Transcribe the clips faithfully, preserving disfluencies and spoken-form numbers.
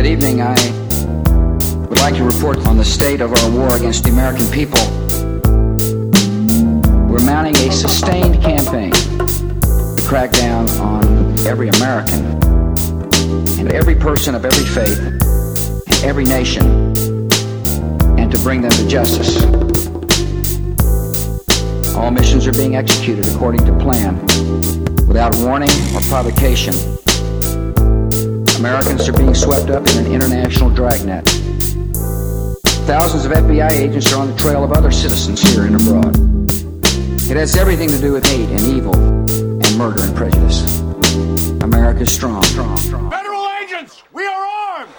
evening, I would like to report on the state of our war against the American people. We're mounting a sustained campaign to crack down on every American and every person of every faith and every nation, and to bring them to justice. All missions are being executed according to plan, without warning or provocation. Americans are being swept up in an international dragnet. Thousands of F B I agents are on the trail of other citizens here and abroad. It has everything to do with hate and evil and murder and prejudice. America's strong, strong, strong. Federal agents, we are armed!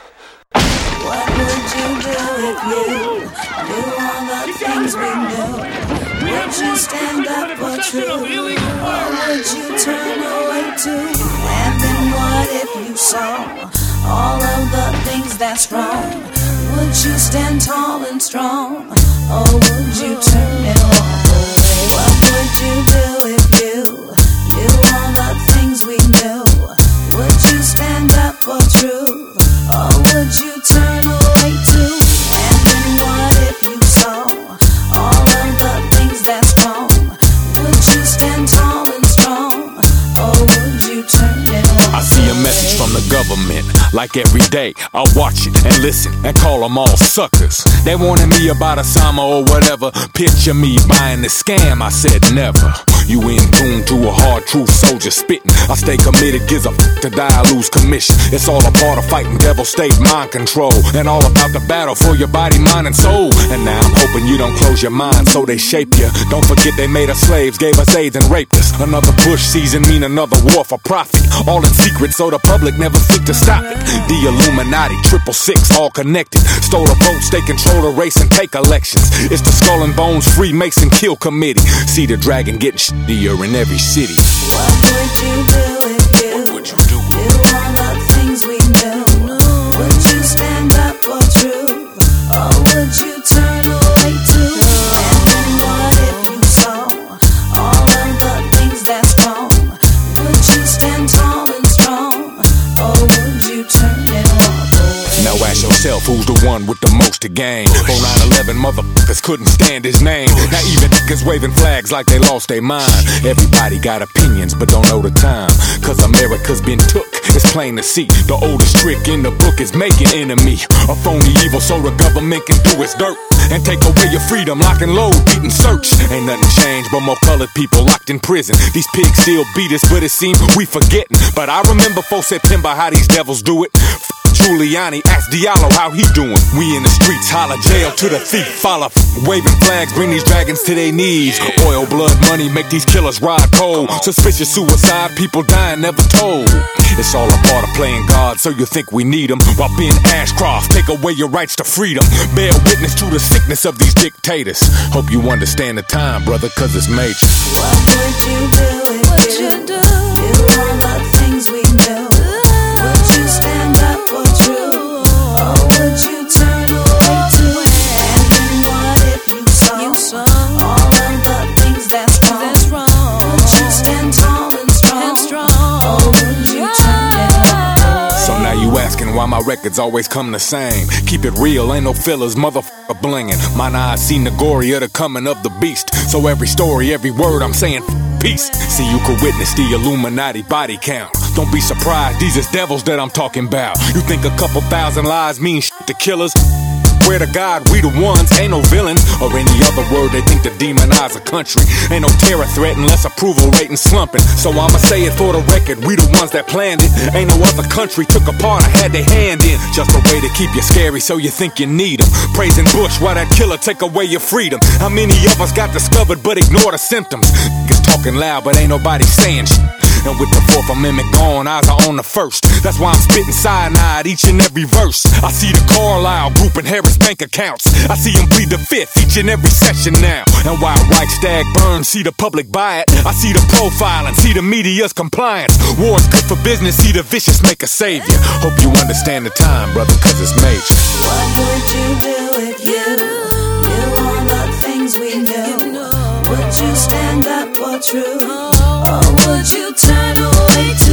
What would you do if you knew all the things we knew? Would you stand up for truth? Or would you turn away too? And then what if you saw all of the things that's wrong? Would you stand tall and strong? Or would you turn and walk away? What would you do if you knew all the things we knew? Would you stand up for truth? Or would you turn away too? And then what if you saw all of the things that's wrong? Would you stand tall and strong? Or would you turn and walk I see a message from the government, like every day. I watch it and listen and call them all suckers. They wanted me about Osama or whatever. Picture me buying the scam, I said never. You in tune to a hard truth soldier spitting. I stay committed, gives a f*** to die, I lose commission. It's all a part of fighting devil state mind control, and all about the battle for your body, mind, and soul. And now I'm hoping you don't close your mind so they shape you. Don't forget they made us slaves, gave us AIDS and raped us. Another Bush season mean another war for profit. All in secret so the public never seek to stop it. The Illuminati, triple six, all connected. Stole the votes, they control the race and take elections. It's the Skull and Bones Freemason Kill Committee. See the dragon getting shittier in every city. What would you do if you What would you do? knew all the things we knew? Would you stand up for truth? Or would you turn away too? And then what if you saw all of the things that's wrong? Would you stand tall and strong? Or would you turn and walk away? Now ask yourself who's the one with the most to gain. For nine eleven, motherfuckers couldn't stand his name. Now even niggas waving flags like they lost their mind. Everybody got opinions but don't know the time. Cause America's been took, it's plain to see. The oldest trick in the book is making enemy. A phony evil so the government can do its dirt and take away your freedom, lock and load, beat and search. Ain't nothing changed but more colored people locked in prison. These pigs still beat us, but it seems we forgetting. But I remember four September how these devils do it. Giuliani, ask Diallo how he doing. We in the streets, holler jail to the thief. Follow, waving flags, bring these dragons to their knees. Oil, blood, money, make these killers ride cold. Suspicious suicide, people dying, never told. It's all a part of playing God, so you think we need them. While being Ashcroft, take away your rights to freedom. Bear witness to the sickness of these dictators. Hope you understand the time, brother, cause it's major. What would you do if What you you do? knew all the things we knew? Would you stand up for truth? Or would you turn away too? And then what if you saw all of the things that's wrong? Would you stand tall and strong? Or would you turn and walk away? So now you asking why my records always come the same. Keep it real, ain't no fillers, motherfucker blinging. Mine eyes seen the glory of the coming of the beast. So every story, every word I'm saying, peace. See, you could witness the Illuminati body count. Don't be surprised, these is devils that I'm talking about. You think a couple thousand lies mean shit to killers? Swear to God, we the ones, ain't no villains. Or any other word, they think to demonize a country. Ain't no terror threat unless approval rating slumping. So I'ma say it for the record, we the ones that planned it. Ain't no other country took a part or had their hand in. Just a way to keep you scary so you think you need them. Praising Bush while that killer take away your freedom. How many of us got discovered but ignore the symptoms? Niggas talking loud but ain't nobody saying shit. And with the Fourth Amendment gone, eyes are on the first. That's why I'm spitting cyanide each and every verse. I see the Carlisle group and Harris bank accounts. I see them plead the fifth each and every session now. And while Reichstag burns, see the public buy it. I see the profiling, see the media's compliance. War's good for business, see the vicious make a savior. Hope you understand the time, brother, cause it's major. What would you do if you knew all the things we knew? Would you stand up for truth? Or would you turn away too?